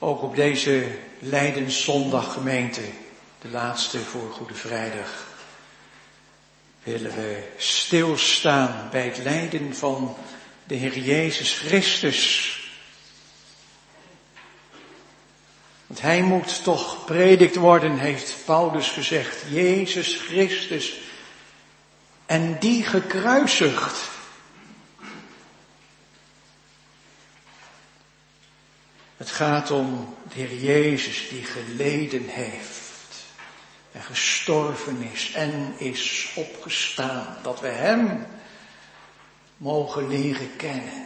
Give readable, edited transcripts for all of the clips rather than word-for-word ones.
Ook op deze Lijdenszondag, gemeente, de laatste voor Goede Vrijdag, willen we stilstaan bij het lijden van de Heer Jezus Christus. Want Hij moet toch gepredikt worden, heeft Paulus gezegd. Jezus Christus. En die gekruisigd. Het gaat om de Heer Jezus die geleden heeft. En gestorven is en is opgestaan. Dat we Hem mogen leren kennen.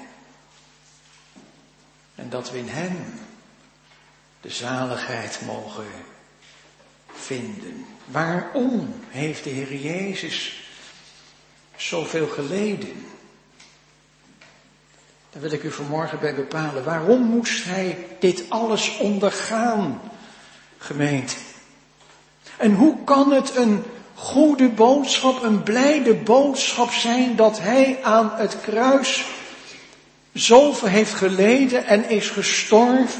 En dat we in Hem de zaligheid mogen vinden. Waarom heeft de Heer Jezus zoveel geleden? Daar wil ik u vanmorgen bij bepalen. Waarom moest Hij dit alles ondergaan, gemeente? En hoe kan het een goede boodschap, een blijde boodschap zijn dat Hij aan het kruis zoveel heeft geleden en is gestorven?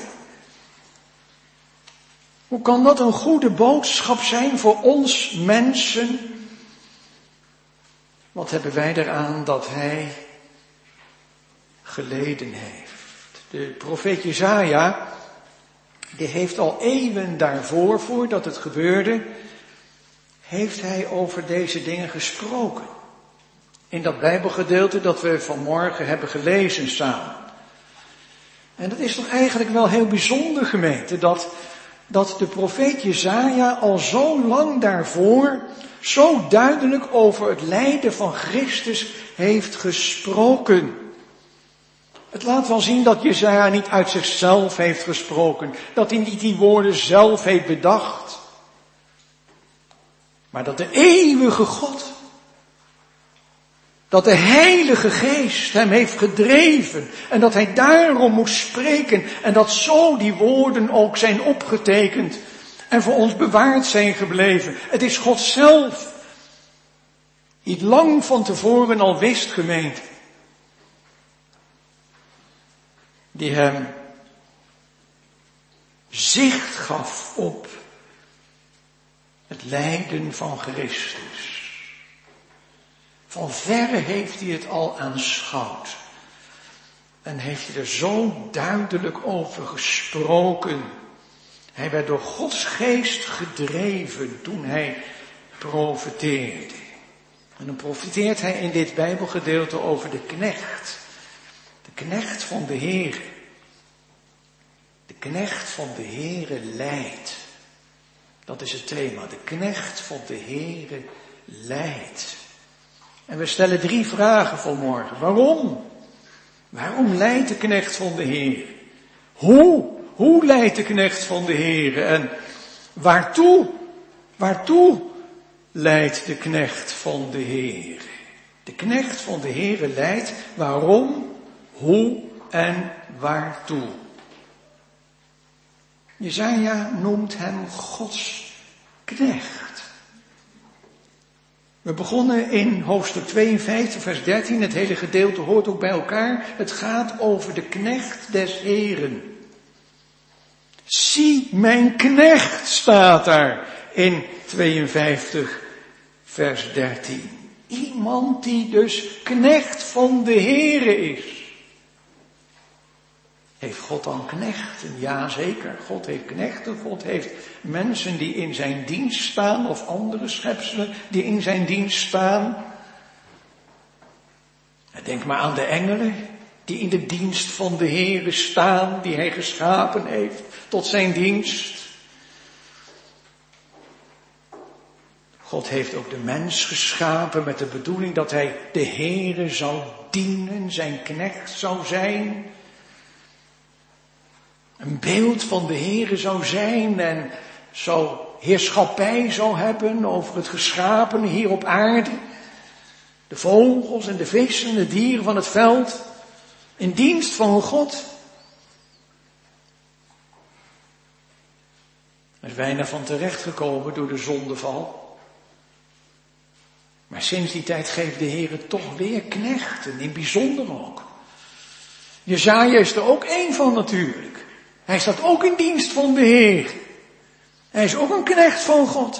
Hoe kan dat een goede boodschap zijn voor ons mensen? Wat hebben wij eraan dat Hij geleden heeft? De profeet Jesaja, die heeft al eeuwen daarvoor, voordat het gebeurde, heeft hij over deze dingen gesproken. In dat Bijbelgedeelte dat we vanmorgen hebben gelezen samen. En dat is toch eigenlijk wel heel bijzonder, gemeente, dat de profeet Jesaja al zo lang daarvoor zo duidelijk over het lijden van Christus heeft gesproken. Het laat wel zien dat Jesaja niet uit zichzelf heeft gesproken, dat hij niet die woorden zelf heeft bedacht, maar dat de eeuwige God, dat de Heilige Geest hem heeft gedreven en dat hij daarom moest spreken en dat zo die woorden ook zijn opgetekend en voor ons bewaard zijn gebleven. Het is God zelf die lang van tevoren al wist, gemeente, die hem zicht gaf op het lijden van Christus. Van verre heeft hij het al aanschouwd. En heeft hij er zo duidelijk over gesproken. Hij werd door Gods geest gedreven toen hij profeteerde. En dan profeteert hij in dit Bijbelgedeelte over de knecht. De knecht van de Heere. De knecht van de Heere lijdt. Dat is het thema. De knecht van de Heere lijdt. En we stellen 3 vragen vanmorgen. Waarom? Waarom lijdt de knecht van de Heer? Hoe lijdt de knecht van de Heer? En waartoe? Waartoe lijdt de knecht van de Heer? De knecht van de Heer lijdt. Waarom? Hoe en waartoe? Jesaja noemt hem Gods knecht. We begonnen in hoofdstuk 52, vers 13. Het hele gedeelte hoort ook bij elkaar. Het gaat over de knecht des Heeren. Zie, mijn knecht staat daar in 52, vers 13. Iemand die dus knecht van de Heere is. Heeft God dan knechten? Ja, zeker. God heeft knechten. God heeft mensen die in zijn dienst staan. Of andere schepselen die in zijn dienst staan. Denk maar aan de engelen die in de dienst van de Heere staan. Die hij geschapen heeft tot zijn dienst. God heeft ook de mens geschapen met de bedoeling dat hij de Heere zou dienen. Zijn knecht zou zijn. Een beeld van de Heere zou zijn en zo heerschappij zou hebben over het geschapene hier op aarde. De vogels en de vissen en de dieren van het veld. In dienst van God. Er is weinig van terechtgekomen door de zondeval. Maar sinds die tijd geeft de Heere toch weer knechten, in bijzonder ook. Jesaja is er ook één van natuurlijk. Hij staat ook in dienst van de Heer. Hij is ook een knecht van God.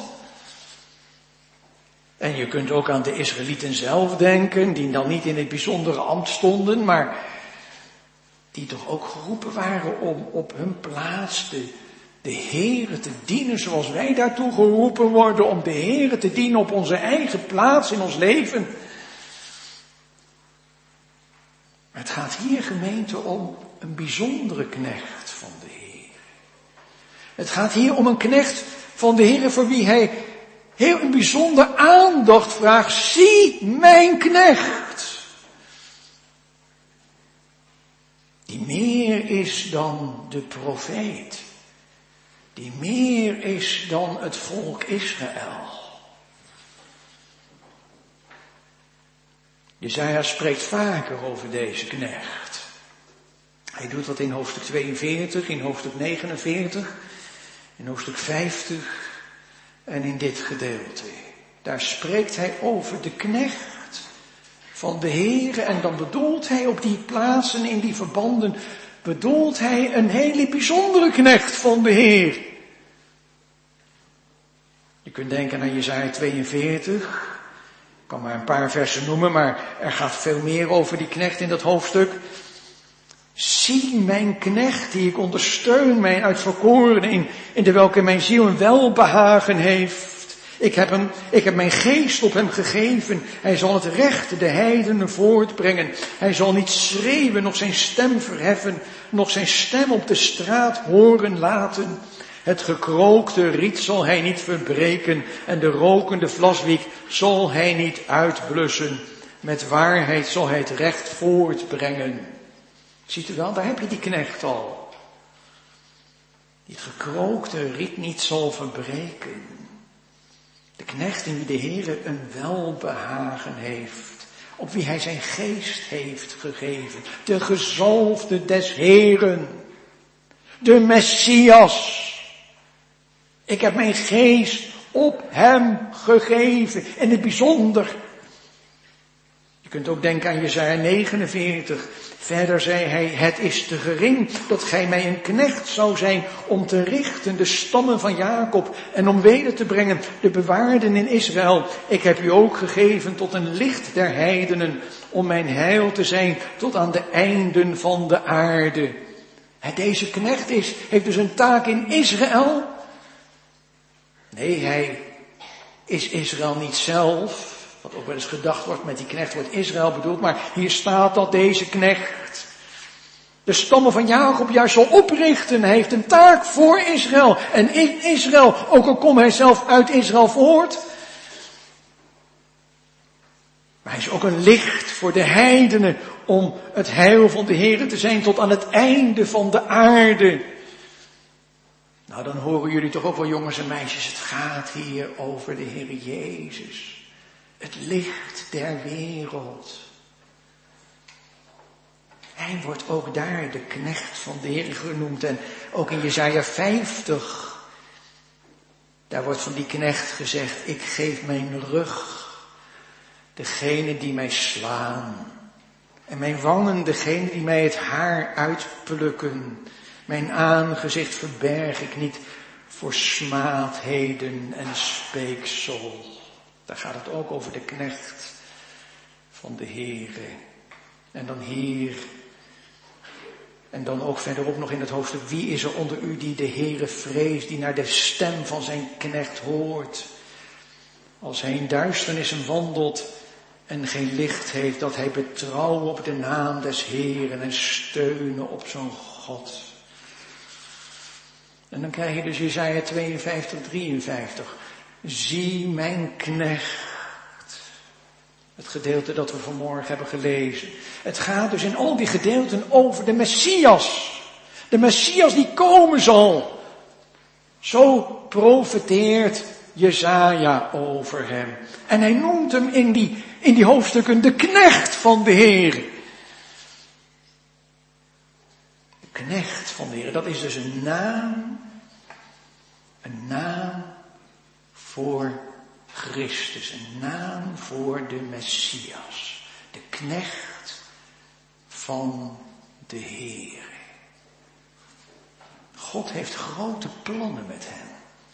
En je kunt ook aan de Israëlieten zelf denken, die dan niet in het bijzondere ambt stonden, maar die toch ook geroepen waren om op hun plaats de Heere te dienen zoals wij daartoe geroepen worden, om de Heere te dienen op onze eigen plaats in ons leven. Maar het gaat hier, gemeente, om een bijzondere knecht van de Heer. Het gaat hier om een knecht van de Heer voor wie hij heel een bijzonder aandacht vraagt. Zie mijn knecht. Die meer is dan de profeet. Die meer is dan het volk Israël. Jesaja spreekt vaker over deze knecht. Hij doet dat in hoofdstuk 42, in hoofdstuk 49, in hoofdstuk 50 en in dit gedeelte. Daar spreekt hij over de knecht van de Heere en dan bedoelt hij op die plaatsen, in die verbanden, bedoelt hij een hele bijzondere knecht van de Heer. Je kunt denken aan Jesaja 42. Ik kan maar een paar versen noemen, maar er gaat veel meer over die knecht in dat hoofdstuk. Zie mijn knecht die ik ondersteun, mijn uitverkorene, in de welke mijn ziel een welbehagen heeft. Ik heb mijn geest op hem gegeven. Hij zal het recht de heidenen voortbrengen. Hij zal niet schreeuwen, noch zijn stem verheffen, noch zijn stem op de straat horen laten. Het gekrookte riet zal hij niet verbreken en de rokende vlaswiek zal hij niet uitblussen. Met waarheid zal hij het recht voortbrengen. Ziet u wel, daar heb je die knecht al. Die het gekrookte riet niet zal verbreken. De knecht in wie de Heere een welbehagen heeft. Op wie hij zijn geest heeft gegeven. De gezalfde des Heeren. De Messias. Ik heb mijn geest op hem gegeven. In het bijzonder. Je kunt ook denken aan Jesaja 49. Verder zei hij, het is te gering dat gij mij een knecht zou zijn om te richten de stammen van Jacob en om weder te brengen de bewaarden in Israël. Ik heb u ook gegeven tot een licht der heidenen om mijn heil te zijn tot aan de einden van de aarde. Deze knecht heeft dus een taak in Israël. Nee, hij is Israël niet zelf. Wat ook wel eens gedacht wordt, met die knecht wordt Israël bedoeld. Maar hier staat dat deze knecht de stammen van Jacob juist zal oprichten. Hij heeft een taak voor Israël. En in Israël, ook al komt hij zelf uit Israël voort. Maar hij is ook een licht voor de heidenen om het heil van de Heere te zijn tot aan het einde van de aarde. Nou, dan horen jullie toch ook wel, jongens en meisjes, het gaat hier over de Heere Jezus. Het licht der wereld. Hij wordt ook daar de knecht van de Heer genoemd. En ook in Jesaja 50. Daar wordt van die knecht gezegd. Ik geef mijn rug. Degene die mij slaan. En mijn wangen degene die mij het haar uitplukken. Mijn aangezicht verberg ik niet voor smaadheden en speeksel. Daar gaat het ook over de knecht van de Heere. En dan hier. En dan ook verderop nog in het hoofdstuk. Wie is er onder u die de Heere vreest, die naar de stem van zijn knecht hoort? Als hij in duisternissen wandelt en geen licht heeft, dat hij betrouwen op de naam des Heeren en steunen op zijn God. En dan krijg je dus Jesaja 52, 53. Zie mijn knecht. Het gedeelte dat we vanmorgen hebben gelezen. Het gaat dus in al die gedeelten over de Messias. De Messias die komen zal. Zo profeteert Jesaja over hem. En hij noemt hem in die hoofdstukken de knecht van de Heer. De knecht van de Heer, dat is dus een naam. Een naam voor Christus, een naam voor de Messias, de knecht van de Heer. God heeft grote plannen met hen.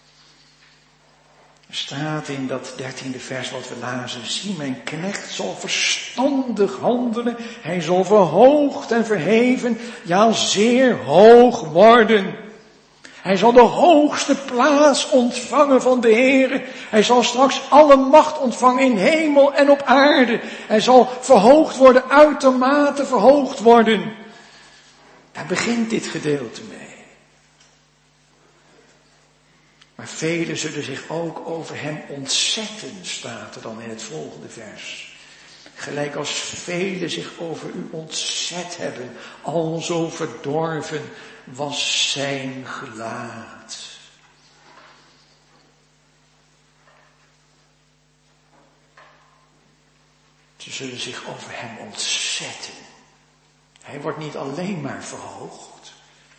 Er staat in dat 13e vers wat we lazen: zie, mijn knecht zal verstandig handelen. Hij zal verhoogd en verheven, ja zeer hoog worden. Hij zal de hoogste plaats ontvangen van de Heere. Hij zal straks alle macht ontvangen in hemel en op aarde. Hij zal verhoogd worden, uitermate verhoogd worden. Daar begint dit gedeelte mee. Maar velen zullen zich ook over hem ontzetten, staat er dan in het volgende vers. Gelijk als velen zich over u ontzet hebben, al zo verdorven was zijn gelaat. Ze zullen zich over hem ontzetten. Hij wordt niet alleen maar verhoogd,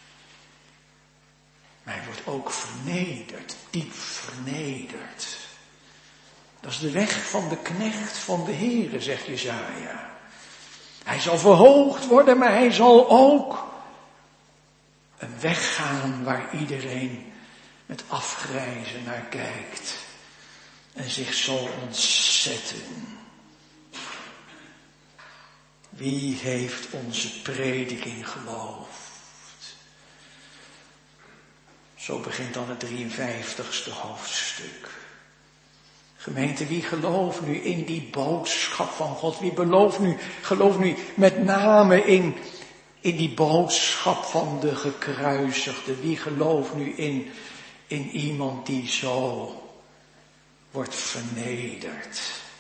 maar hij wordt ook vernederd, diep vernederd. Dat is de weg van de knecht van de Heere, zegt Jesaja. Hij zal verhoogd worden, maar hij zal ook een weg gaan waar iedereen met afgrijzen naar kijkt en zich zal ontzetten. Wie heeft onze prediking geloofd? Zo begint dan het 53ste hoofdstuk. Gemeente, wie gelooft nu in die boodschap van God? Wie gelooft nu met name in die boodschap van de gekruisigde? Wie gelooft nu in iemand die zo wordt vernederd?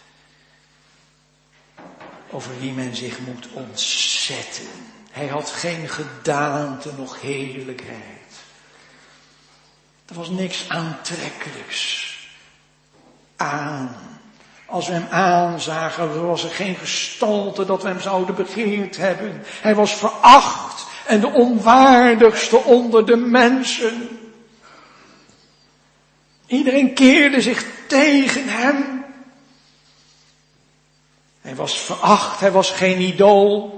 Over wie men zich moet ontzetten. Hij had geen gedaante, noch heerlijkheid. Er was niks aantrekkelijks aan. Als we hem aanzagen, was er geen gestalte dat we hem zouden begeerd hebben. Hij was veracht en de onwaardigste onder de mensen. Iedereen keerde zich tegen hem. Hij was veracht, hij was geen idool.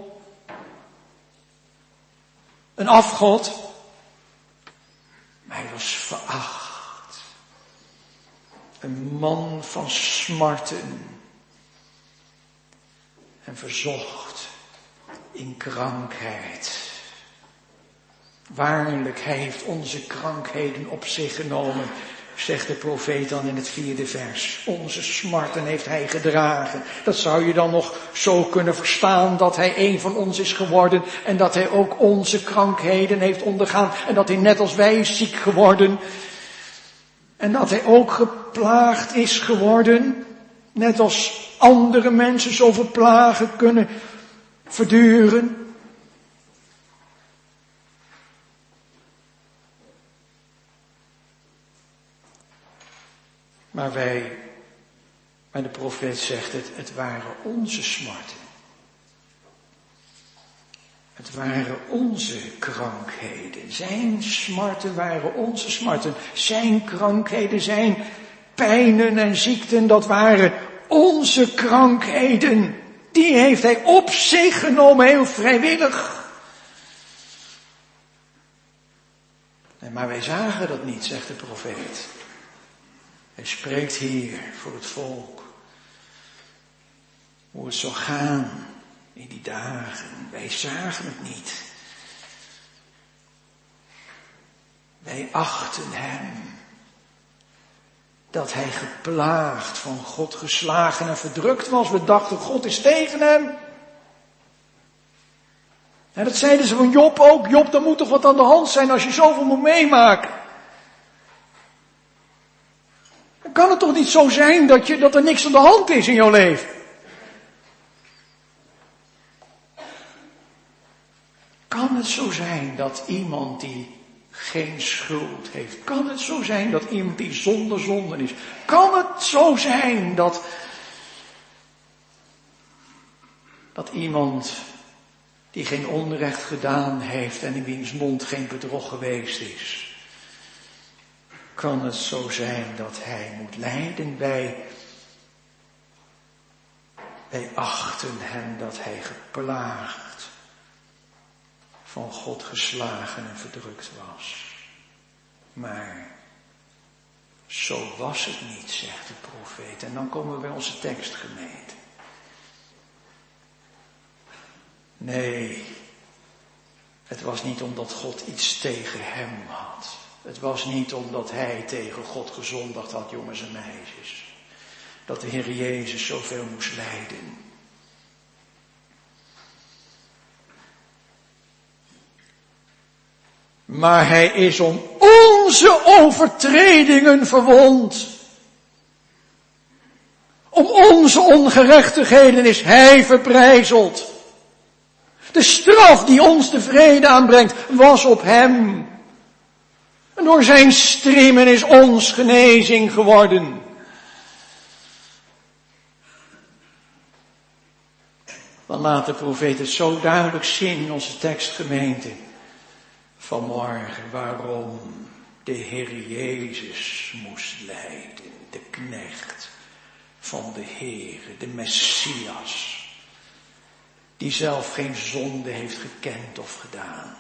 Een afgod. Maar hij was veracht. Een man van smarten. En verzocht in krankheid. Waarlijk, hij heeft onze krankheden op zich genomen, zegt de profeet dan in het 4e vers. Onze smarten heeft hij gedragen. Dat zou je dan nog zo kunnen verstaan, dat hij een van ons is geworden en dat hij ook onze krankheden heeft ondergaan en dat hij net als wij is ziek geworden en dat hij ook geplaagd is geworden, net als andere mensen zoveel plagen kunnen verduren. Maar de profeet zegt het waren onze smarten. Het waren onze krankheden. Zijn smarten waren onze smarten. Zijn krankheden, zijn pijnen en ziekten, dat waren onze krankheden. Die heeft hij op zich genomen, heel vrijwillig. Maar wij zagen dat niet, zegt de profeet. Hij spreekt hier voor het volk. Hoe het zou gaan in die dagen. Wij zagen het niet. Wij achten hem. Dat hij geplaagd, van God geslagen en verdrukt was. We dachten, God is tegen hem. En dat zeiden ze van Job ook. Job, er moet toch wat aan de hand zijn als je zoveel moet meemaken. Dan kan het toch niet zo zijn dat er niks aan de hand is in jouw leven. Kan het zo zijn dat iemand die geen schuld heeft, kan het zo zijn dat iemand die zonder zonde is, kan het zo zijn dat iemand die geen onrecht gedaan heeft en in wiens mond geen bedrog geweest is, kan het zo zijn dat hij moet lijden? Wij achten hem dat hij geplaagd, van God geslagen en verdrukt was. Maar zo was het niet, zegt de profeet. En dan komen we bij onze tekstgemeente. Nee, het was niet omdat God iets tegen hem had. Het was niet omdat hij tegen God gezondigd had, jongens en meisjes. Dat de Heer Jezus zoveel moest lijden. Maar hij is om onze overtredingen verwond. Om onze ongerechtigheden is hij verbrijzeld. De straf die ons de vrede aanbrengt, was op hem. En door zijn striemen is ons genezing geworden. Dan laat de profeet het zo duidelijk zien in onze tekstgemeente vanmorgen waarom de Heer Jezus moest lijden. De knecht van de Heer, de Messias. Die zelf geen zonde heeft gekend of gedaan.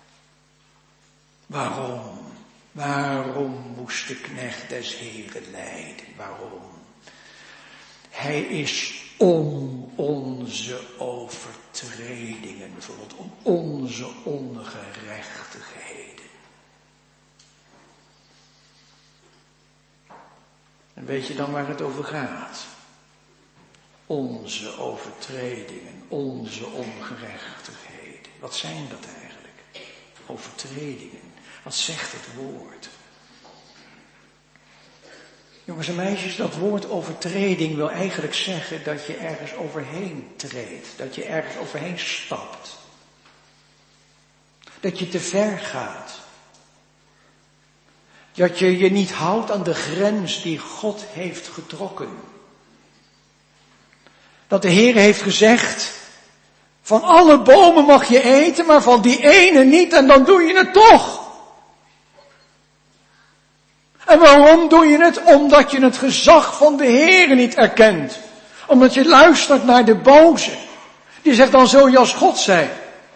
Waarom? Waarom moest de knecht des Heren lijden? Waarom? Hij is om onze overtredingen verwond, om onze ongerechtigheden. En weet je dan waar het over gaat? Onze overtredingen, onze ongerechtigheden. Wat zijn dat eigenlijk? Overtredingen. Wat zegt het woord? Jongens en meisjes, dat woord overtreding wil eigenlijk zeggen dat je ergens overheen treedt. Dat je ergens overheen stapt. Dat je te ver gaat. Dat je je niet houdt aan de grens die God heeft getrokken. Dat de Heer heeft gezegd, van alle bomen mag je eten, maar van die ene niet en dan doe je het toch. En waarom doe je het? Omdat je het gezag van de Heer niet erkent. Omdat je luistert naar de boze. Die zegt, dan zul je als God zijn.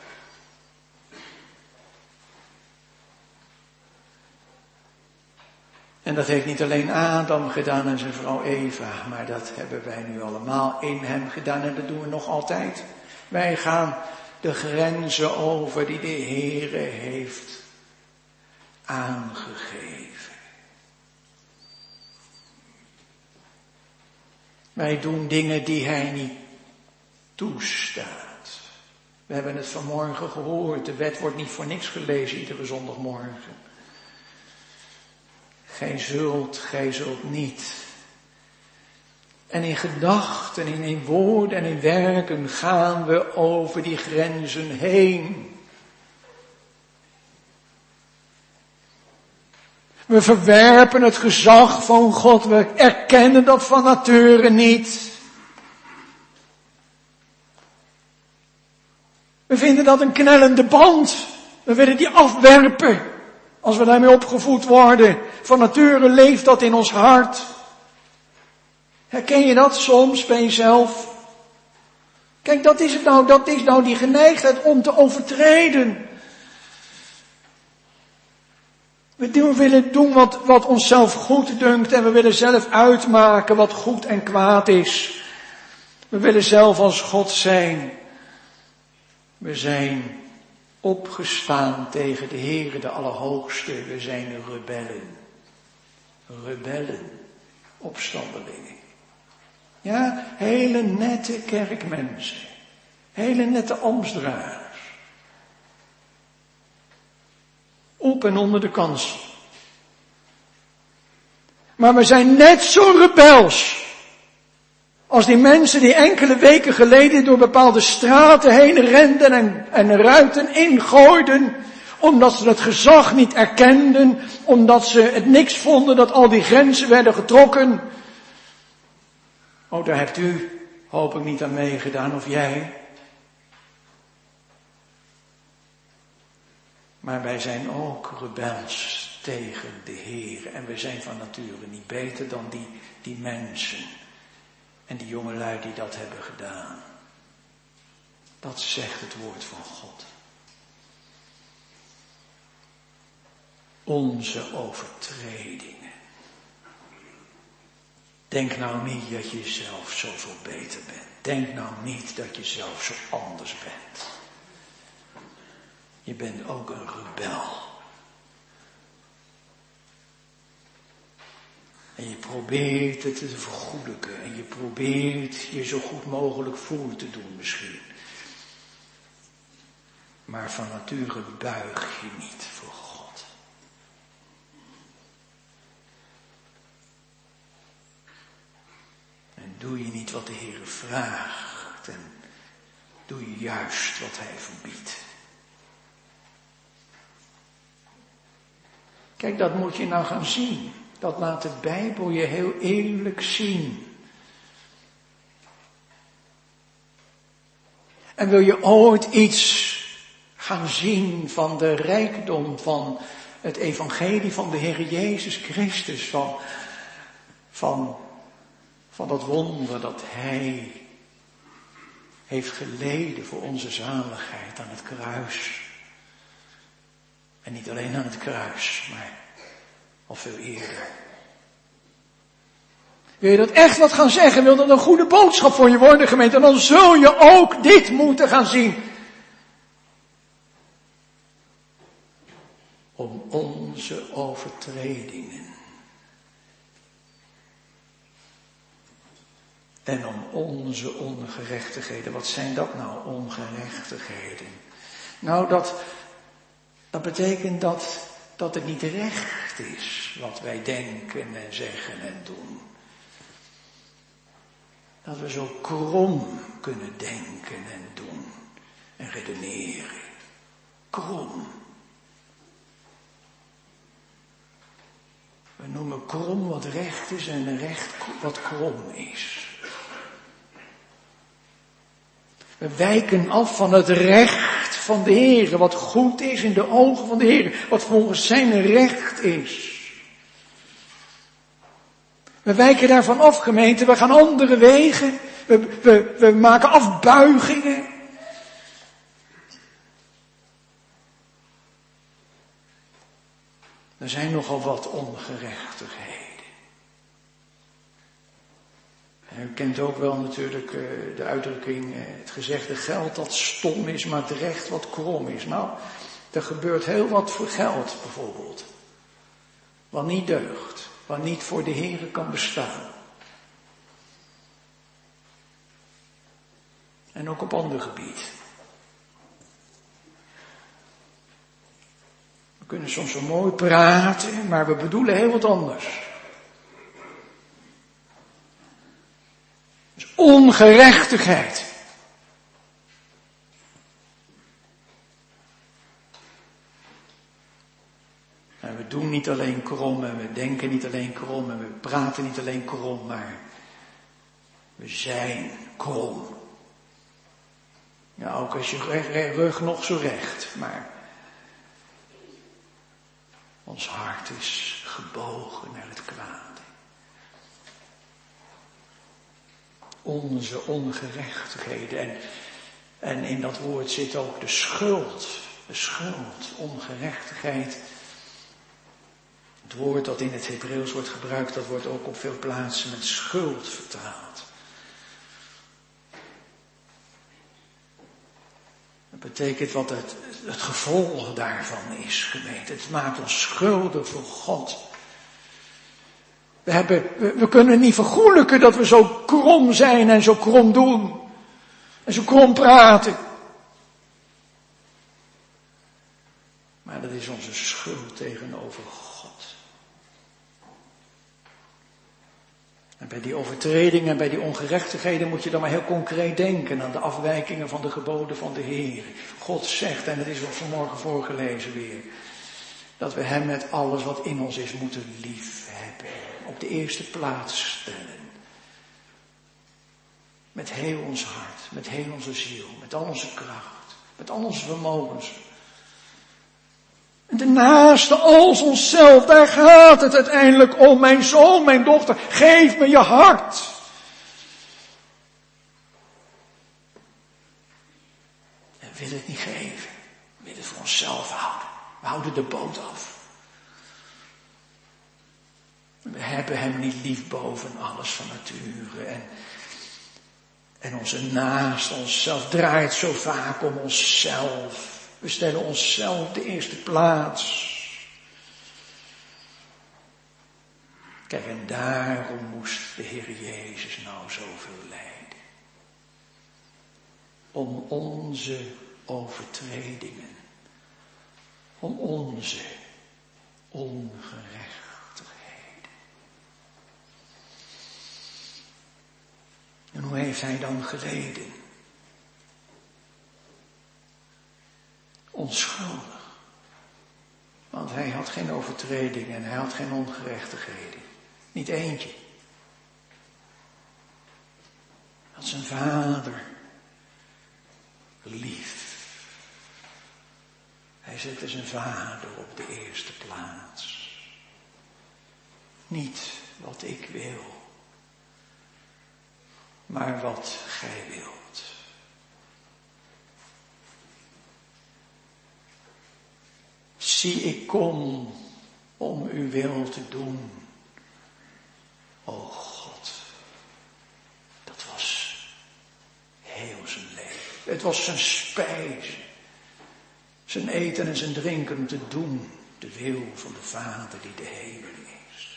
En dat heeft niet alleen Adam gedaan en zijn vrouw Eva, maar dat hebben wij nu allemaal in hem gedaan en dat doen we nog altijd. Wij gaan de grenzen over die de Heere heeft aangegeven. Wij doen dingen die hij niet toestaat. We hebben het vanmorgen gehoord, de wet wordt niet voor niks gelezen iedere zondagmorgen. Gij zult niet. En in gedachten, en in woorden en in werken gaan we over die grenzen heen. We verwerpen het gezag van God, we erkennen dat van nature niet. We vinden dat een knellende band. We willen die afwerpen. Als we daarmee opgevoed worden, van nature leeft dat in ons hart. Herken je dat soms bij jezelf? Kijk, dat is nou die geneigdheid om te overtreden. We willen doen wat onszelf goed dunkt en we willen zelf uitmaken wat goed en kwaad is. We willen zelf als God zijn. We zijn opgestaan tegen de Heere, de Allerhoogste. We zijn rebellen. Rebellen. Opstandelingen. Ja, hele nette kerkmensen. Hele nette ambtsdragers. Op en onder de kansel. Maar we zijn net zo rebels als die mensen die enkele weken geleden door bepaalde straten heen renden en ruiten ingooiden, omdat ze het gezag niet erkenden, omdat ze het niks vonden dat al die grenzen werden getrokken. Oh, daar hebt u, hoop ik, niet aan meegedaan, of jij. Maar wij zijn ook rebels tegen de Heer. En we zijn van nature niet beter dan die mensen. En die jongelui die dat hebben gedaan. Dat zegt het woord van God. onze overtredingen. Denk nou niet dat je zelf zoveel beter bent. Denk nou niet dat je zelf zo anders bent. Je bent ook een rebel. En je probeert het te vergoedelijken. En je probeert je zo goed mogelijk voor te doen misschien. Maar van nature buig je niet voor God. En doe je niet wat de Heer vraagt. En doe je juist wat Hij verbiedt. Kijk, dat moet je nou gaan zien. Dat laat de Bijbel je heel eerlijk zien. En wil je ooit iets gaan zien van de rijkdom van het evangelie van de Heer Jezus Christus. Van dat wonder dat Hij heeft geleden voor onze zaligheid aan het kruis. En niet alleen aan het kruis, maar al veel eerder. Wil je dat echt wat gaan zeggen? Wil dat een goede boodschap voor je worden, gemeente? Dan zul je ook dit moeten gaan zien. Om onze overtredingen. En om onze ongerechtigheden. Wat zijn dat nou, ongerechtigheden? Nou, dat betekent dat het niet recht is wat wij denken en zeggen en doen. Dat we zo krom kunnen denken en doen en redeneren. Krom. We noemen krom wat recht is en recht wat krom is. We wijken af van het recht van de Heer, wat goed is in de ogen van de Heer, wat volgens zijn recht is. We wijken daarvan af, gemeente, we gaan andere wegen, we maken afbuigingen. Er zijn nogal wat ongerechtigheden. En u kent ook wel natuurlijk de uitdrukking, het gezegde geld dat stom is, maar het recht wat krom is. Nou, er gebeurt heel wat voor geld bijvoorbeeld. Wat niet deugt, wat niet voor de Heere kan bestaan. En ook op ander gebied. We kunnen soms zo mooi praten, maar we bedoelen heel wat anders. Dus ongerechtigheid. En we doen niet alleen krom en we denken niet alleen krom en we praten niet alleen krom, maar we zijn krom. Ja, ook als je rug nog zo recht, maar ons hart is gebogen naar het kwade. Onze ongerechtigheden. En in dat woord zit ook de schuld. De schuld, ongerechtigheid. Het woord dat in het Hebreeuws wordt gebruikt, dat wordt ook op veel plaatsen met schuld vertaald. Dat betekent wat het gevolg daarvan is, gemeente. Het maakt ons schuldig voor God. We kunnen niet vergoelijken dat we zo krom zijn en zo krom doen. En zo krom praten. Maar dat is onze schuld tegenover God. En bij die overtredingen en bij die ongerechtigheden moet je dan maar heel concreet denken aan de afwijkingen van de geboden van de Heer. God zegt, en het is ook vanmorgen voorgelezen weer, dat we Hem met alles wat in ons is moeten liefhebben. Op de eerste plaats stellen. Met heel ons hart, met heel onze ziel, met al onze kracht, met al onze vermogens. En daarnaast als onszelf, daar gaat het uiteindelijk om. Mijn zoon, mijn dochter, geef me je hart. En we willen het niet geven. We willen het voor onszelf houden. We houden de boot af. We hebben hem niet lief boven alles van nature. En onze naast onszelf draait zo vaak om onszelf. We stellen onszelf de eerste plaats. Kijk, en daarom moest de Heer Jezus nou zoveel lijden. Om onze overtredingen. Om onze ongerechtigheden. En hoe heeft hij dan geleden? Onschuldig. Want hij had geen overtredingen en hij had geen ongerechtigheden. Niet eentje. Hij had zijn vader lief. Hij zette zijn vader op de eerste plaats. Niet wat ik wil, maar wat gij wilt. Zie, ik kom om uw wil te doen. O God, dat was heel zijn leven. Het was zijn spijs, zijn eten en zijn drinken om te doen de wil van de Vader die de hemel is.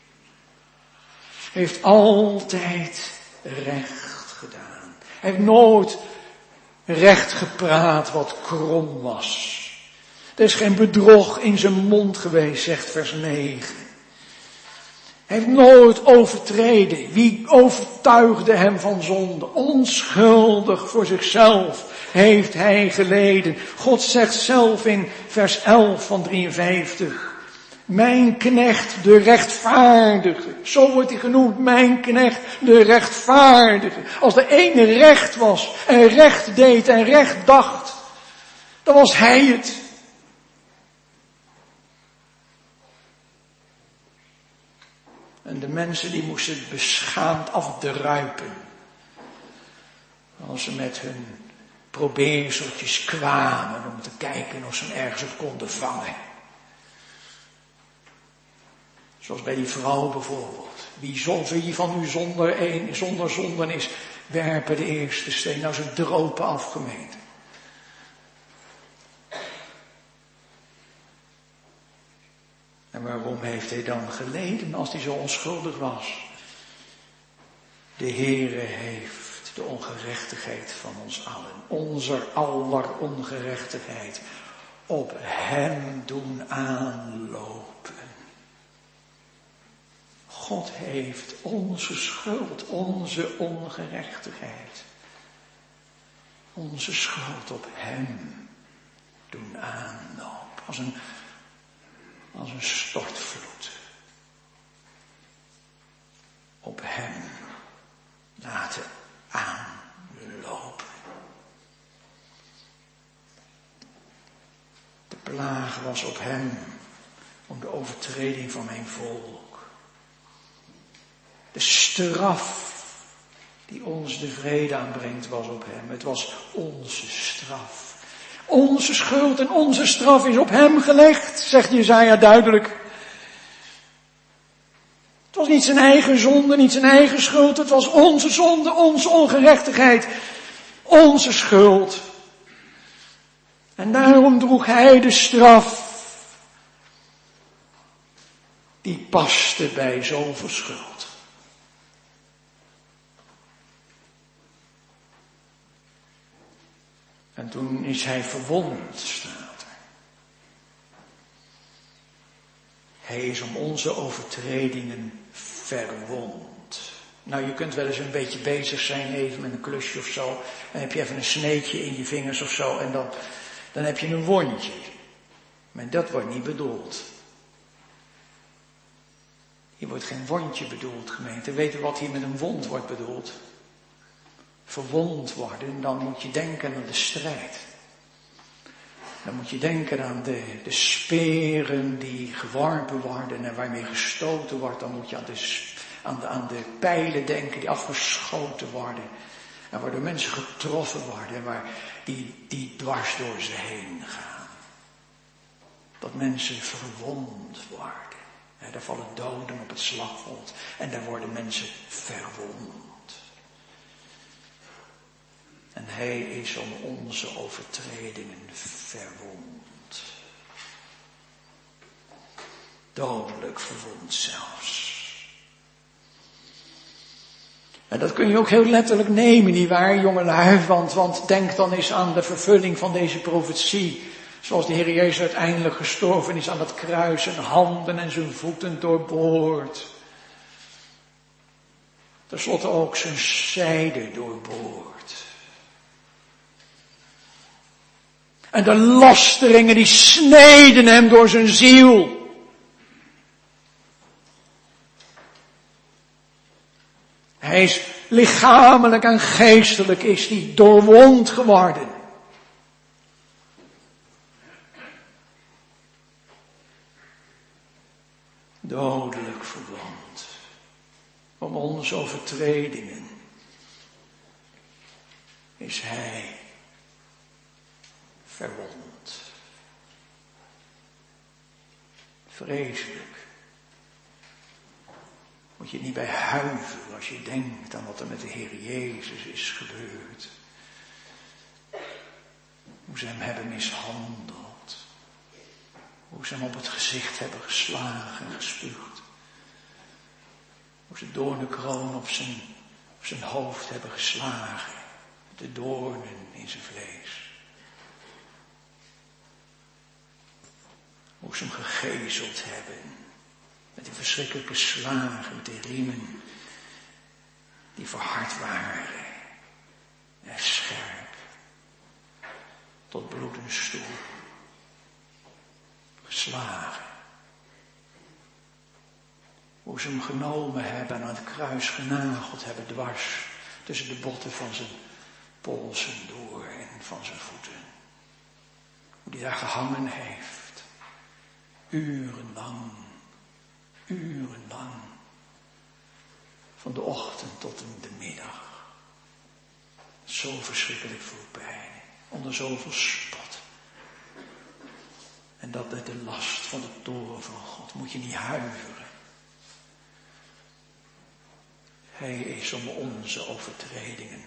Hij heeft altijd recht gedaan. Hij heeft nooit recht gepraat wat krom was. Er is geen bedrog in zijn mond geweest, zegt vers 9. Hij heeft nooit overtreden. Wie overtuigde hem van zonde? Onschuldig voor zichzelf heeft hij geleden. God zegt zelf in vers 11 van 53. Mijn knecht, de rechtvaardige. Zo wordt hij genoemd, mijn knecht, de rechtvaardige. Als de ene recht was en recht deed en recht dacht, dan was hij het. En de mensen die moesten beschaamd afdruipen. Als ze met hun probeerseltjes kwamen om te kijken of ze hem ergens op konden vangen. Zoals bij die vrouw bijvoorbeeld. Wie van u zonder zonden is, werpen de eerste steen. Nou, ze dropen afgemeten. En waarom heeft hij dan geleden als hij zo onschuldig was? De Heere heeft de ongerechtigheid van ons allen, onze aller ongerechtigheid, op hem doen aanlopen. God heeft onze schuld, onze ongerechtigheid, onze schuld op hem doen aanlopen. Als een stortvloed. Op hem laten aanlopen. De plaag was op hem om de overtreding van mijn volk. De straf die ons de vrede aanbrengt was op hem. Het was onze straf. Onze schuld en onze straf is op hem gelegd, zegt Jesaja duidelijk. Het was niet zijn eigen zonde, niet zijn eigen schuld. Het was onze zonde, onze ongerechtigheid, onze schuld. En daarom droeg hij de straf die paste bij zoveel schuld. En toen is hij verwond, staat er. Hij is om onze overtredingen verwond. Nou, je kunt wel eens een beetje bezig zijn, even met een klusje of zo. En heb je even een sneetje in je vingers of zo. En dan heb je een wondje. Maar dat wordt niet bedoeld. Hier wordt geen wondje bedoeld, gemeente. Weet u wat hier met een wond wordt bedoeld? Verwond worden, dan moet je denken aan de strijd. Dan moet je denken aan de speren die geworpen worden en waarmee gestoten wordt. Dan moet je aan de pijlen denken die afgeschoten worden. En waardoor mensen getroffen worden en waar die dwars door ze heen gaan. Dat mensen verwond worden. Daar vallen doden op het slagveld en daar worden mensen verwond. En hij is om onze overtredingen verwond. Dodelijk verwond zelfs. En dat kun je ook heel letterlijk nemen, nietwaar, jongelui? Want denk dan eens aan de vervulling van deze profetie. Zoals de Heer Jezus uiteindelijk gestorven is aan het kruis, zijn handen en zijn voeten doorboord. Ten slotte ook zijn zijde doorboord. En de lasteringen die sneden hem door zijn ziel. Hij is lichamelijk en geestelijk is hij doorwond geworden. Dodelijk verwond. Om onze overtredingen is hij verwond. Vreselijk. Moet je niet bij huiveren als je denkt aan wat er met de Heer Jezus is gebeurd. Hoe ze hem hebben mishandeld. Hoe ze hem op het gezicht hebben geslagen en gespuugd. Hoe ze doornenkroon op zijn hoofd hebben geslagen. De doornen in zijn vlees. Hoe ze hem gegezeld hebben. Met die verschrikkelijke slagen, met die riemen. Die verhard waren. En scherp. Tot bloedens toe. Geslagen. Hoe ze hem genomen hebben en aan het kruis genageld hebben dwars. Tussen de botten van zijn polsen door en van zijn voeten. Hoe die daar gehangen heeft. Urenlang. Urenlang. Van de ochtend tot in de middag. Zo verschrikkelijk veel pijn. Onder zoveel spot. En dat met de last van de toren van God. Moet je niet huiveren. Hij is om onze overtredingen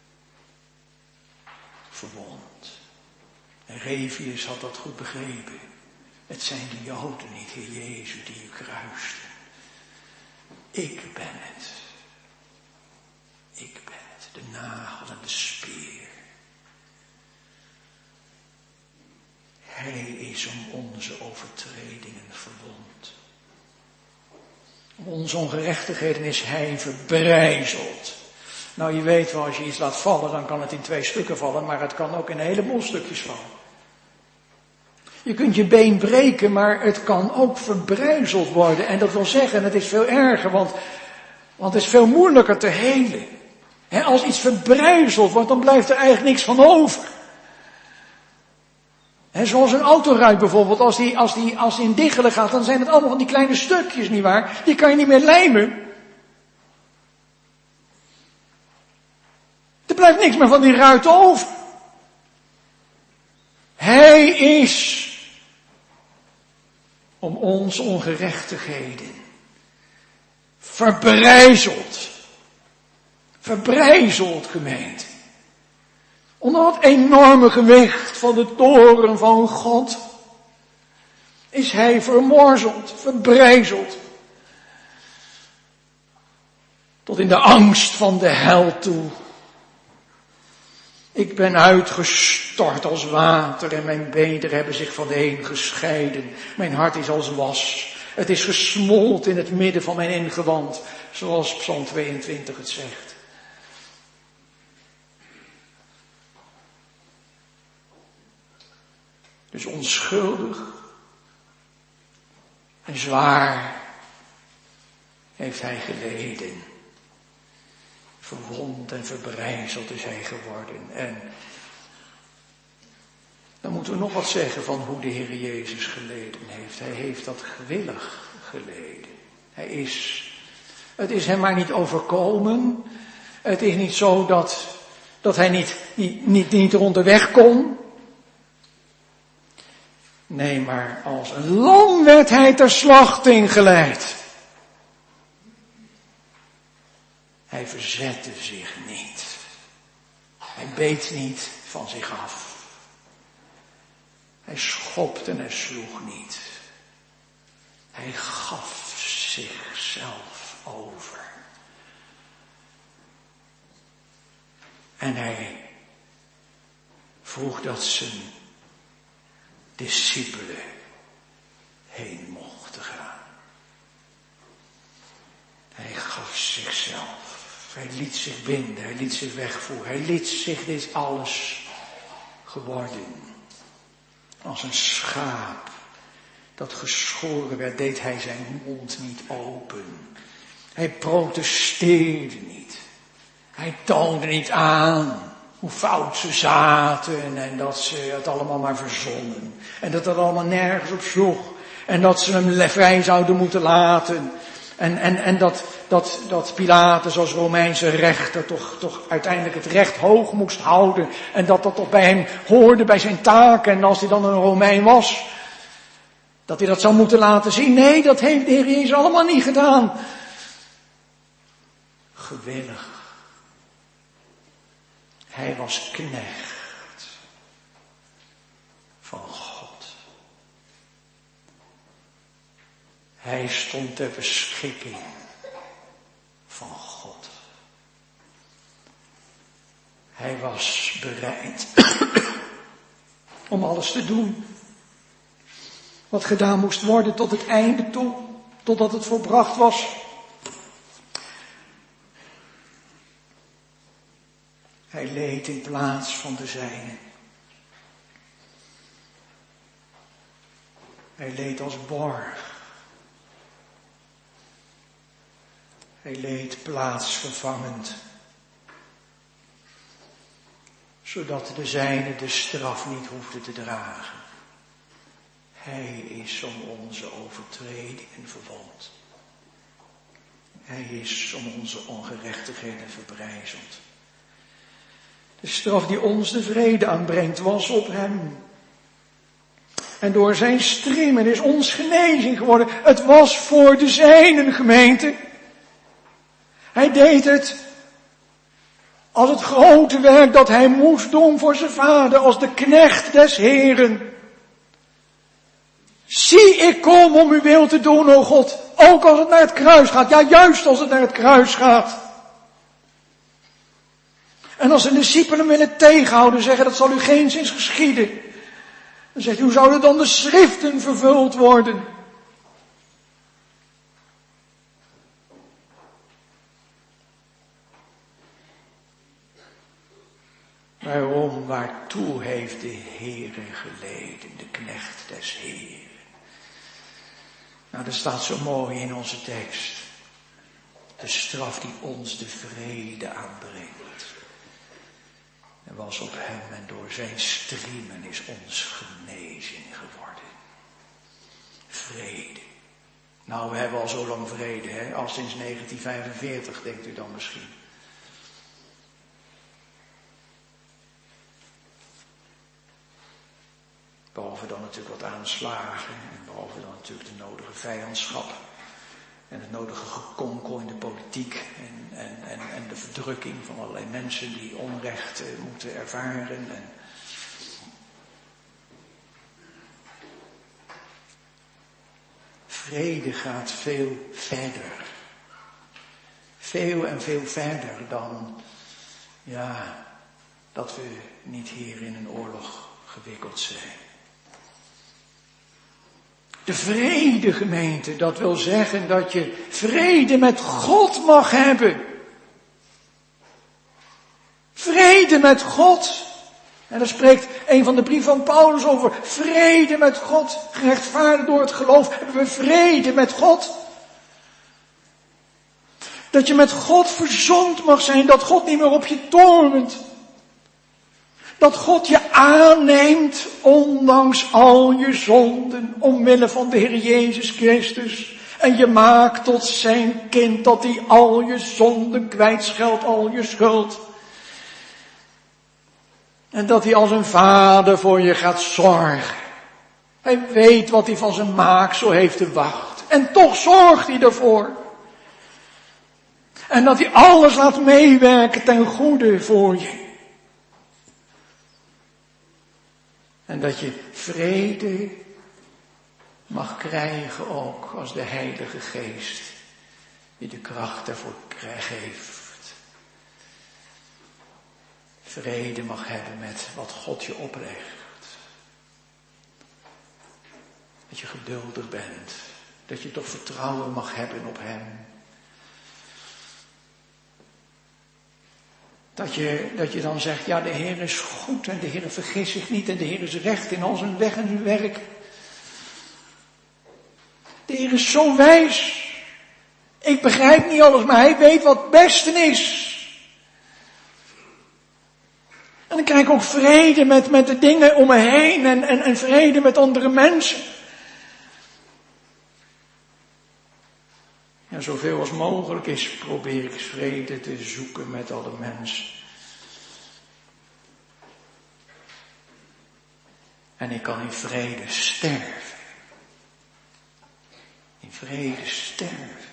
verwond. En Revius had dat goed begrepen. Het zijn de Joden niet, Heer Jezus, die u kruisten. Ik ben het. Ik ben het. De nagel en de speer. Hij is om onze overtredingen verwond. Om onze ongerechtigheden is hij verbrijzeld. Nou, je weet wel, als je iets laat vallen, dan kan het in 2 stukken vallen, maar het kan ook in een heleboel stukjes vallen. Je kunt je been breken, maar het kan ook verbrijzeld worden. En dat wil zeggen, het is veel erger, want het is veel moeilijker te helen. Als iets verbrijzeld wordt, dan blijft er eigenlijk niks van over. Zoals een autoruit bijvoorbeeld, als die in diggelen gaat, dan zijn het allemaal van die kleine stukjes, nietwaar? Die kan je niet meer lijmen. Er blijft niks meer van die ruit over. Hij is om onze ongerechtigheden verbrijzeld. Verbrijzeld, gemeente. Onder het enorme gewicht van de toren van God is hij vermorzeld, verbrijzeld. Tot in de angst van de hel toe. Ik ben uitgestort als water en mijn beenderen hebben zich vaneen gescheiden. Mijn hart is als was. Het is gesmolten in het midden van mijn ingewand, zoals Psalm 22 het zegt. Dus onschuldig en zwaar heeft hij geleden. Verwond en verbrijzeld is hij geworden. En dan moeten we nog wat zeggen van hoe de Heer Jezus geleden heeft. Hij heeft dat gewillig geleden. Het is hem maar niet overkomen. Het is niet zo dat hij niet er onderweg kon. Nee, maar als een lam werd hij ter slachting geleid. Hij verzette zich niet. Hij beet niet van zich af. Hij schopte en hij sloeg niet. Hij gaf zichzelf over. En hij vroeg dat zijn discipelen heen mochten gaan. Hij gaf zichzelf. Hij liet zich binden. Hij liet zich wegvoeren. Hij liet zich dit alles geworden. Als een schaap dat geschoren werd, deed hij zijn mond niet open. Hij protesteerde niet. Hij toonde niet aan hoe fout ze zaten en dat ze het allemaal maar verzonnen. En dat het allemaal nergens op sloeg. En dat ze hem vrij zouden moeten laten. En dat Pilatus als Romeinse rechter toch uiteindelijk het recht hoog moest houden. En dat toch bij hem hoorde, bij zijn taken. En als hij dan een Romein was, dat hij dat zou moeten laten zien. Nee, dat heeft de Heer Jezus allemaal niet gedaan. Gewillig. Hij was knecht van God. Hij stond ter beschikking van God. Hij was bereid om alles te doen wat gedaan moest worden tot het einde toe, totdat het volbracht was. Hij leed in plaats van de zijnen. Hij leed als borg. Hij leed plaatsvervangend. Zodat de zijnen de straf niet hoefden te dragen. Hij is om onze overtredingen verwond. Hij is om onze ongerechtigheden verbrijzeld. De straf die ons de vrede aanbrengt was op hem. En door zijn striemen is ons genezing geworden. Het was voor de zijnen, gemeente. Hij deed het als het grote werk dat hij moest doen voor zijn vader, als de knecht des Heren. Zie, ik kom om uw wil te doen, o God. Ook als het naar het kruis gaat. Ja, juist als het naar het kruis gaat. En als de discipelen willen tegenhouden, zeggen dat zal u geenszins geschieden. Dan zegt u, hoe zouden dan de schriften vervuld worden? Waarom, waartoe heeft de Heere geleden, de knecht des Heeren? Nou, dat staat zo mooi in onze tekst. De straf die ons de vrede aanbrengt. En was op hem en door zijn striemen is ons genezing geworden. Vrede. Nou, we hebben al zo lang vrede, hè? Al sinds 1945, denkt u dan misschien. Behalve dan natuurlijk wat aanslagen en behalve dan natuurlijk de nodige vijandschap en het nodige gekonkel in de politiek en de verdrukking van allerlei mensen die onrecht moeten ervaren. Vrede gaat veel verder. Veel en veel verder dan, dat we niet hier in een oorlog gewikkeld zijn. De vrede, gemeente, dat wil zeggen dat je vrede met God mag hebben. Vrede met God. En daar spreekt een van de brieven van Paulus over. Vrede met God. Gerechtvaardigd door het geloof hebben we vrede met God. Dat je met God verzond mag zijn. Dat God niet meer op je toornt. Dat God je aanneemt, ondanks al je zonden, omwille van de Heer Jezus Christus. En je maakt tot zijn kind, dat hij al je zonden kwijtscheldt, al je schuld. En dat hij als een vader voor je gaat zorgen. Hij weet wat hij van zijn maaksel heeft te wachten. En toch zorgt hij ervoor. En dat hij alles laat meewerken ten goede voor je. En dat je vrede mag krijgen ook als de Heilige Geest je de kracht daarvoor geeft. Vrede mag hebben met wat God je oplegt. Dat je geduldig bent. Dat je toch vertrouwen mag hebben op Hem. Dat je dan zegt, ja, de Heer is goed en de Heer vergist zich niet en de Heer is recht in al zijn weg en zijn werk. De Heer is zo wijs. Ik begrijp niet alles, maar Hij weet wat het beste is. En dan krijg ik ook vrede met de dingen om me heen en vrede met andere mensen. Ja, zoveel als mogelijk is, probeer ik vrede te zoeken met alle mensen. En ik kan in vrede sterven. In vrede sterven.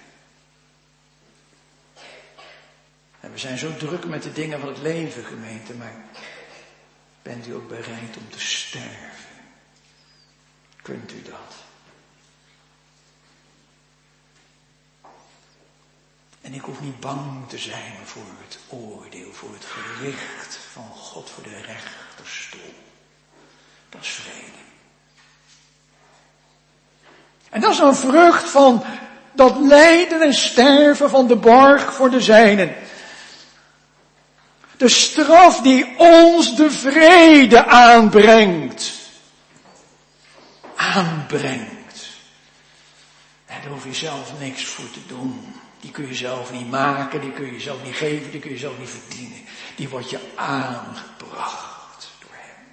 En we zijn zo druk met de dingen van het leven, gemeente, maar bent u ook bereid om te sterven? Kunt u dat? En ik hoef niet bang te zijn voor het oordeel, voor het gericht van God, voor de rechterstoel. Dat is vrede. En dat is een vrucht van dat lijden en sterven van de borg voor de zijnen. De straf die ons de vrede aanbrengt. Aanbrengt. En daar hoef je zelf niks voor te doen. Die kun je zelf niet maken, die kun je zelf niet geven, die kun je zelf niet verdienen. Die wordt je aangebracht door Hem.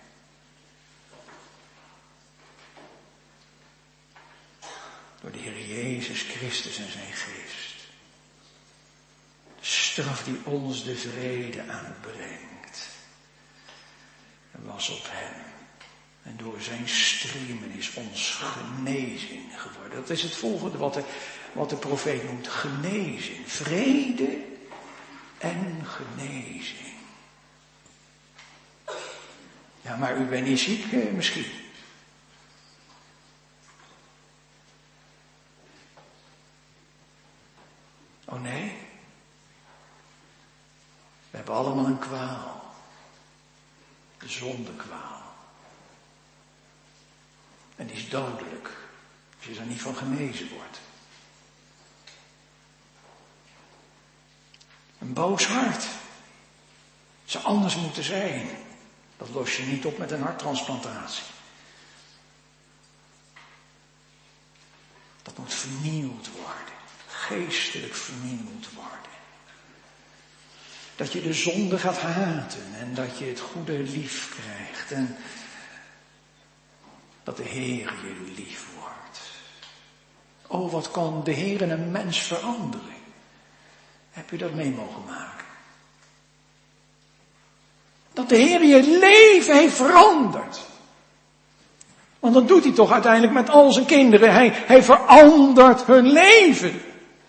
Door de Heer Jezus Christus en zijn geest. De straf die ons de vrede aanbrengt. En was op Hem. En door zijn striemen is ons genezing geworden. Dat is het volgende wat de profeet noemt. Genezing. Vrede en genezing. Ja, maar u bent niet ziek misschien. Oh nee. We hebben allemaal een kwaal. De zondekwaal. En die is dodelijk. Als je daar niet van genezen wordt. Een boos hart. Zou anders moeten zijn. Dat los je niet op met een harttransplantatie. Dat moet vernieuwd worden. Geestelijk vernieuwd worden. Dat je de zonde gaat haten. En dat je het goede lief krijgt. En dat de Heer je lief wordt. Oh, wat kan de Heer in een mens veranderen? Heb je dat mee mogen maken? Dat de Heer je leven heeft veranderd. Want dat doet hij toch uiteindelijk met al zijn kinderen. Hij verandert hun leven.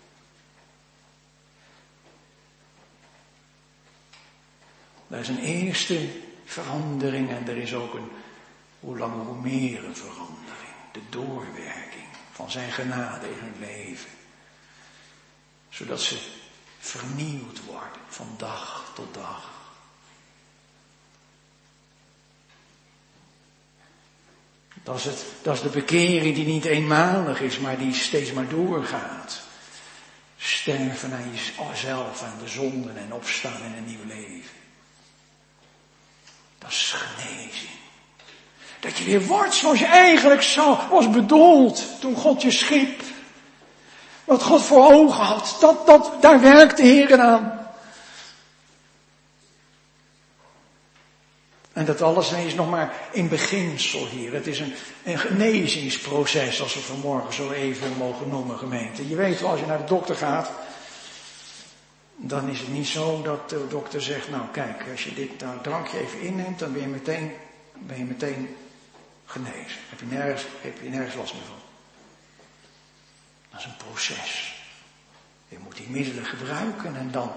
Dat is een eerste verandering en er is ook een, hoe langer hoe meer een verandering. De doorwerking van zijn genade in hun leven. Zodat ze vernieuwd worden van dag tot dag. Dat is de bekering die niet eenmalig is, maar die steeds maar doorgaat. Sterven aan jezelf, aan de zonden en opstaan in een nieuw leven. Dat is genezing. Dat je weer wordt zoals je eigenlijk was bedoeld toen God je schiep. Wat God voor ogen had, daar werkt de Heer aan. En dat alles is nog maar in beginsel hier. Het is een genezingsproces, als we vanmorgen zo even mogen noemen, gemeente. Je weet wel, als je naar de dokter gaat, dan is het niet zo dat de dokter zegt, nou kijk, als je dit drankje even inneemt, dan ben je meteen genezen. Heb je nergens last meer van. Dat is een proces. Je moet die middelen gebruiken en dan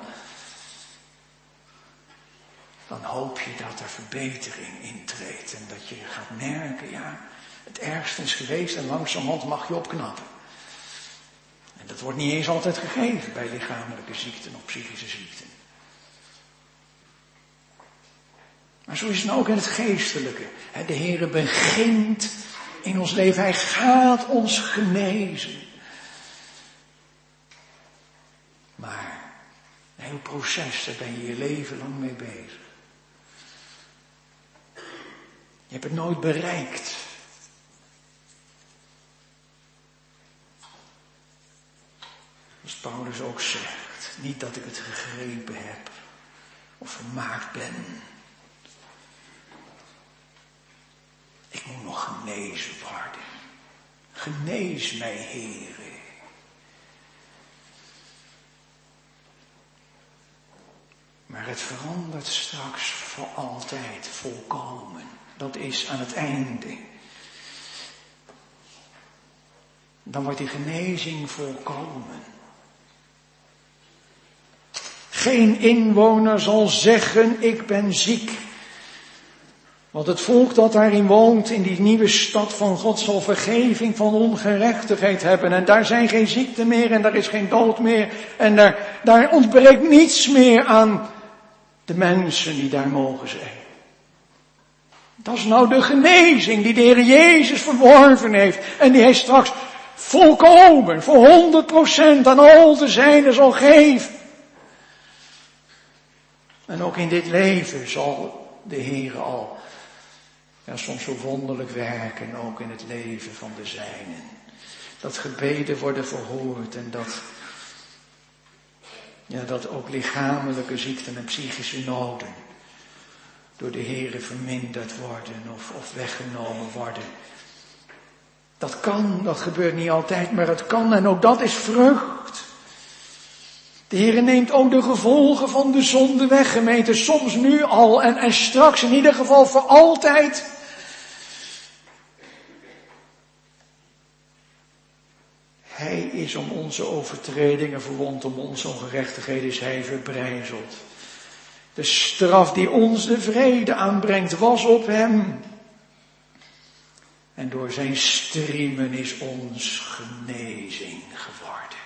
hoop je dat er verbetering intreedt. En dat je gaat merken, ja, het ergste is geweest en langzamerhand mag je opknappen. En dat wordt niet eens altijd gegeven bij lichamelijke ziekten of psychische ziekten. Maar zo is het nou ook in het geestelijke. De Heere begint in ons leven. Hij gaat ons genezen. Maar een heel proces, daar ben je je leven lang mee bezig. Je hebt het nooit bereikt. Zoals Paulus ook zegt. Niet dat ik het gegrepen heb of vermaakt ben. Ik moet nog genezen worden. Genees mij, Heere. Maar het verandert straks voor altijd volkomen. Dat is aan het einde. Dan wordt die genezing volkomen. Geen inwoner zal zeggen, ik ben ziek. Want het volk dat daarin woont, in die nieuwe stad van God, zal vergeving van ongerechtigheid hebben. En daar zijn geen ziekten meer en daar is geen dood meer. En daar ontbreekt niets meer aan de mensen die daar mogen zijn. Dat is nou de genezing die de Heer Jezus verworven heeft. En die hij straks volkomen, voor 100% aan al de zijnen zal geven. En ook in dit leven zal de Heer al soms zo wonderlijk werken, ook in het leven van de zijnen. Dat gebeden worden verhoord en dat ook lichamelijke ziekten en psychische noden door de Heere verminderd worden of weggenomen worden. Dat kan, dat gebeurt niet altijd, maar het kan en ook dat is vrucht. De Heere neemt ook de gevolgen van de zonde weg, gemeente, soms nu al en straks in ieder geval voor altijd. Hij is om onze overtredingen verwond, om onze ongerechtigheden is hij verbrijzeld. De straf die ons de vrede aanbrengt was op hem. En door zijn striemen is ons genezing geworden.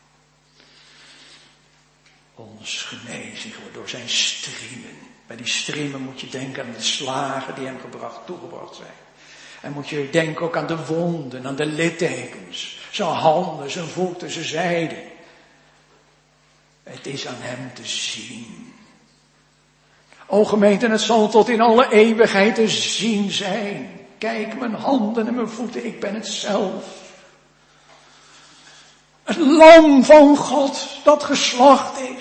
Ons genezing geworden door zijn striemen. Bij die striemen moet je denken aan de slagen die hem toegebracht zijn. En moet je denken ook aan de wonden, aan de littekens. Zijn handen, zijn voeten, zijn zijden. Het is aan hem te zien. O gemeente, het zal tot in alle eeuwigheid te zien zijn. Kijk, mijn handen en mijn voeten, ik ben het zelf. Het lam van God dat geslacht is.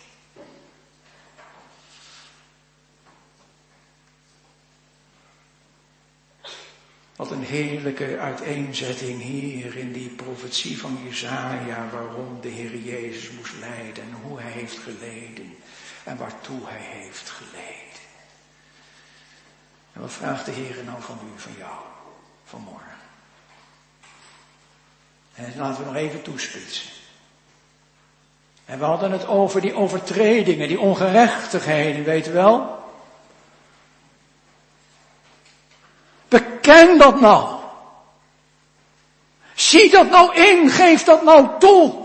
Wat een heerlijke uiteenzetting hier in die profetie van Jesaja, waarom de Heer Jezus moest lijden en hoe hij heeft geleden en waartoe hij heeft geleden. En wat vraagt de Heer nou van u, van jou, vanmorgen? En laten we nog even toespitsen. En we hadden het over die overtredingen, die ongerechtigheden, weet u wel? Beken dat nou. Zie dat nou in, geef dat nou toe.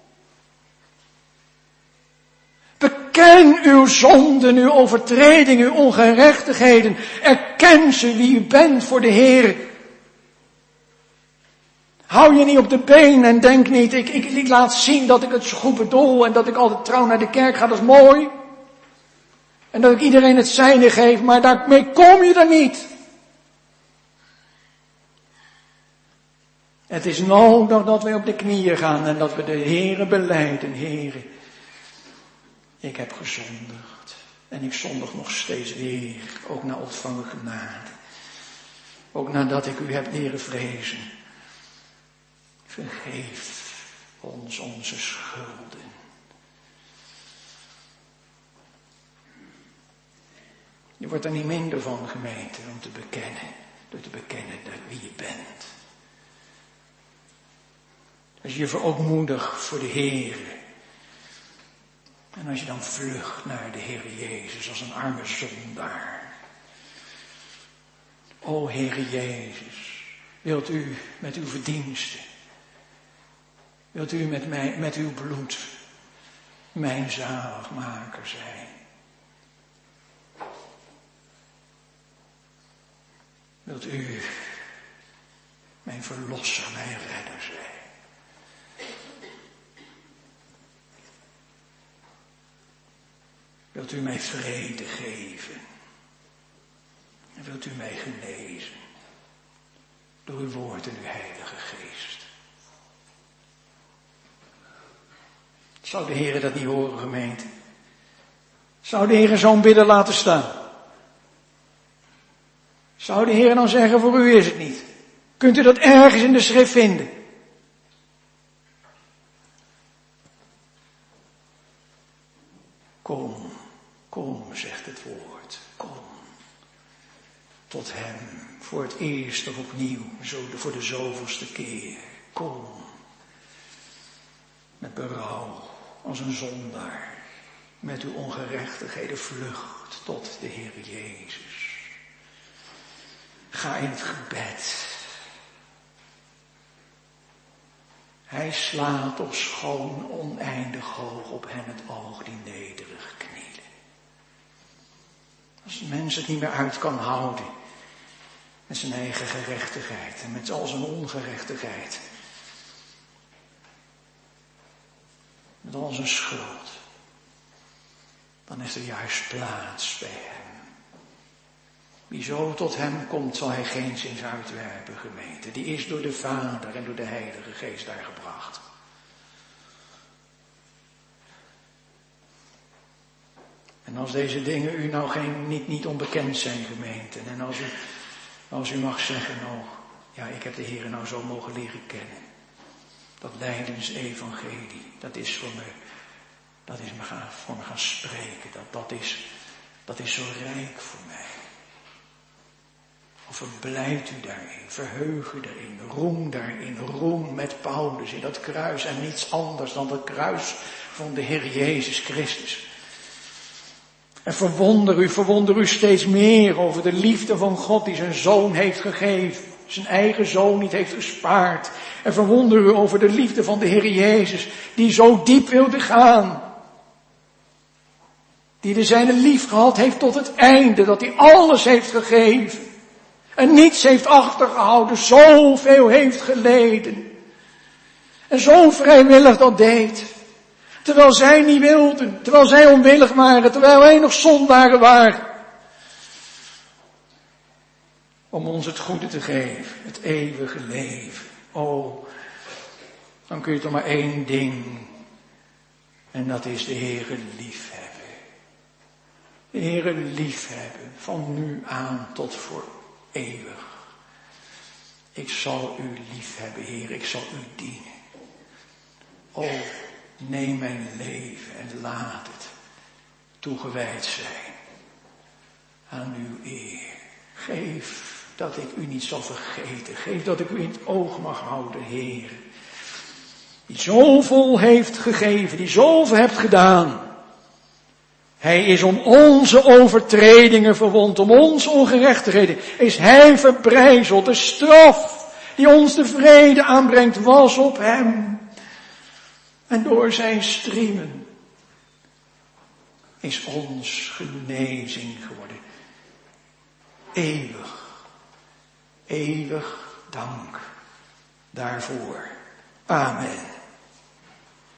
Beken uw zonden, uw overtredingen, uw ongerechtigheden. Erken ze wie u bent voor de Heer. Hou je niet op de been en denk niet, ik laat zien dat ik het zo goed bedoel en dat ik altijd trouw naar de kerk ga, dat is mooi. En dat ik iedereen het zijne geef, maar daarmee kom je er niet. Het is nodig dat wij op de knieën gaan en dat we de Heere belijden. Heere, ik heb gezondigd en ik zondig nog steeds weer, ook na ontvangen genade. Ook nadat ik u heb leren vrezen. Vergeef ons onze schulden. Je wordt er niet minder van, gemeente, om te bekennen. door te bekennen wie je bent. Als je je verootmoedigt voor de Heer. En als je dan vlucht naar de Heer Jezus als een arme zondaar. O Heer Jezus, wilt u met uw verdiensten, wilt u met uw bloed mijn zaligmaker zijn? Wilt u mijn verlosser, mijn redder zijn? Wilt u mij vrede geven? En wilt u mij genezen? Door uw woord en uw Heilige Geest. Zou de Heer dat niet horen, gemeente? Zou de Heer zo'n bidden laten staan? Zou de Heer dan zeggen, voor u is het niet? Kunt u dat ergens in de schrift vinden? Kom, zegt het woord, kom. Tot hem, voor het eerst of opnieuw, voor de zoveelste keer. Kom. Met berouw, als een zondaar. Met uw ongerechtigheden vlucht tot de Heer Jezus. Ga in het gebed. Hij slaat op schoon oneindig hoog op hen het oog die nederig knielen. Als een mens het niet meer uit kan houden. Met zijn eigen gerechtigheid en met al zijn ongerechtigheid. Met al zijn schuld. Dan is er juist plaats bij hem. Wie zo tot hem komt, zal hij geen zins uitwerpen, gemeente. Die is door de Vader en door de Heilige Geest daar gebracht. En als deze dingen u nou niet onbekend zijn, gemeente. En als u mag zeggen, nou, ja, ik heb de Heer nou zo mogen leren kennen. Dat lijdensevangelie, dat is voor me gaan spreken. Dat is zo rijk voor mij. Of verblijdt u daarin, verheug u daarin, roem daarin, roem met Paulus in dat kruis en niets anders dan dat kruis van de Heer Jezus Christus. En verwonder u steeds meer over de liefde van God die zijn zoon heeft gegeven, zijn eigen zoon niet heeft gespaard. En verwonder u over de liefde van de Heer Jezus die zo diep wilde gaan. Die de zijne lief gehad heeft tot het einde, dat hij alles heeft gegeven. En niets heeft achtergehouden, zoveel heeft geleden. En zo vrijwillig dat deed. Terwijl zij niet wilden, terwijl zij onwillig waren, terwijl wij nog zondaren waren. Om ons het goede te geven, het eeuwige leven. Oh, dan kun je toch maar één ding. En dat is de Heere liefhebben. De Heere liefhebben, van nu aan tot voor eeuwig. Ik zal u liefhebben, Heer, ik zal u dienen. O, neem mijn leven en laat het toegewijd zijn aan uw eer. Geef dat ik u niet zal vergeten. Geef dat ik u in het oog mag houden, Heer. Die zoveel heeft gegeven, die zoveel hebt gedaan. Hij is om onze overtredingen verwond, om onze ongerechtigheden is hij verbrijzeld. De straf die ons de vrede aanbrengt was op hem. En door zijn striemen is ons genezing geworden. Eeuwig dank daarvoor. Amen.